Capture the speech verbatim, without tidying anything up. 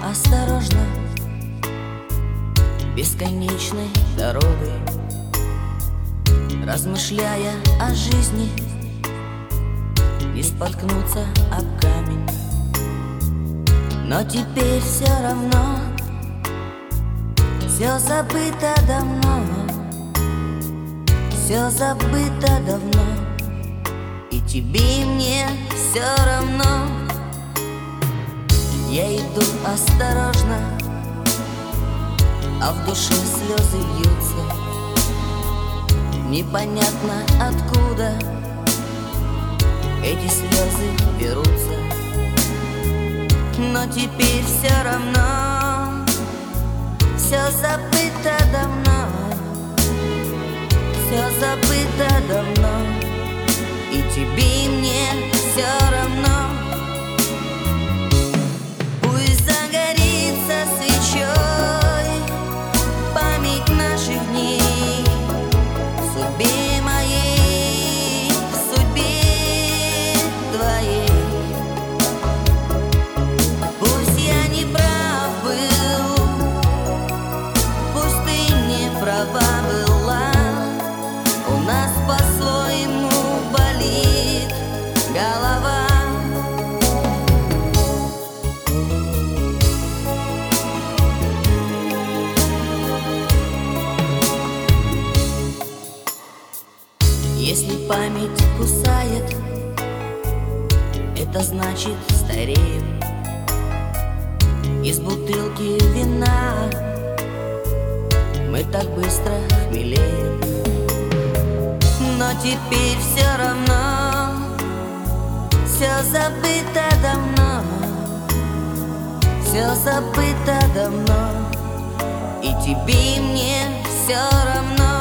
осторожно бесконечной дорогой, размышляя о жизни, не споткнуться об камень. Но теперь все равно все забыто давно, все забыто давно, и тебе и мне все равно. Я иду осторожно, а в душе слезы льются, непонятно откуда эти слезы берутся. Но теперь все равно все забыто давно, все забыто давно, и тебе и мне все равно. Пусть загорится свечой память наших дней, в судьбе моей, в судьбе твоей. Пусть я не прав был, пусть ты не права была, у нас по-своему болит голова. Если память кусает, это значит стареем. Из бутылки вина мы так быстро хмелеем. Но теперь все равно все забыто давно, все забыто давно, и тебе и мне все равно.